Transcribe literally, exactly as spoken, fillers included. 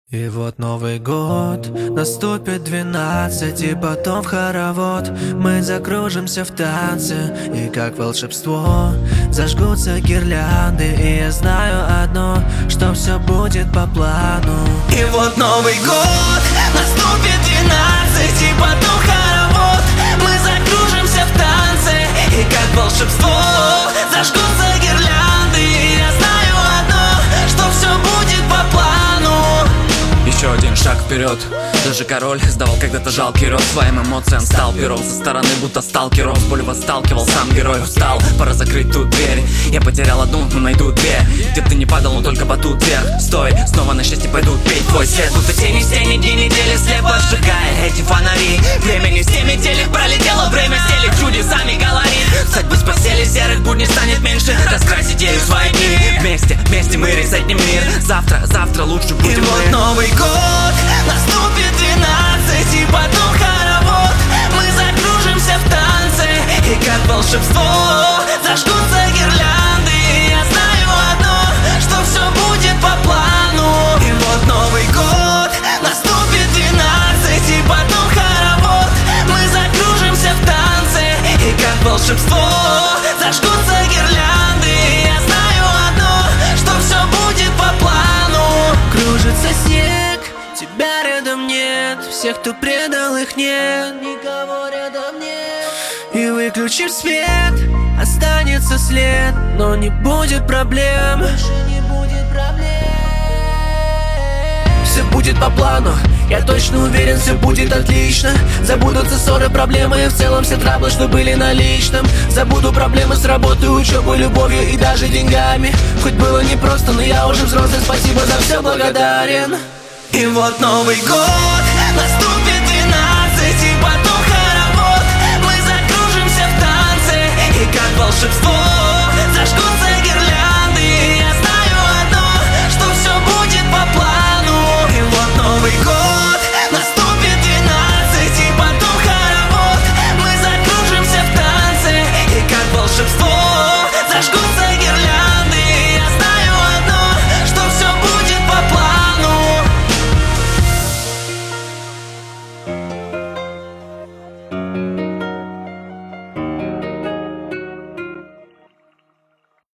И вот Новый год, наступит двенадцать, и потом в хоровод мы закружимся в танце, и как волшебство зажгутся гирлянды. И я знаю одно, что все будет по плану. И вот Новый год, наступит двенадцать, и потом в хоровод мы закружимся в танце, и как волшебство зажгутся гирлянды. И я знаю одно, что все будет по плану. Еще один шаг вперед. Даже король сдавал когда-то жалкий рот. Своим эмоциям стал пером со стороны, будто сталкером. С болью сталкивал, сам герой устал. Пора закрыть ту дверь. Я потерял одну, но найду две. Где ты не падал, но только батут вверх. Стой, снова на счастье пойдут петь твой свет. Будто тени в тени, дни недели слепо сжигая эти фонари. Времени с теми телек пролетело время, стелек чудесами говорит. Встать бы с постели, серых будней станет меньше. Раскрасить ею свои дни. Вместе, вместе мы резать мир. Завтра, завтра лучше будем и мы. Вот Новый год, наступит двенадцать, и потом хоровод мы закружимся в танце, и как волшебство зажгутся гирлянды. И я знаю одно, что все будет по плану. И вот Новый год, наступит двенадцать, и потом хоровод мы закружимся в танце, и как волшебство зажгутся гирлянды. И я знаю одно, что все будет по плану. Кружится снег, тебя рядом нет, всех, кто предал, их нет, никого рядом нет. И выключив свет, останется след, но не будет проблем, больше не будет проблем. Все будет по плану, я точно уверен, все будет отлично. Забудутся ссоры, проблемы и в целом все траблы, что были на личном. Забуду проблемы с работой, учебой, любовью и даже деньгами. Хоть было непросто, но я уже взрослый, спасибо за все благодарен. И вот Новый год, наступит двенадцать, и потом хоровод мы закружимся в танце, и как волшебство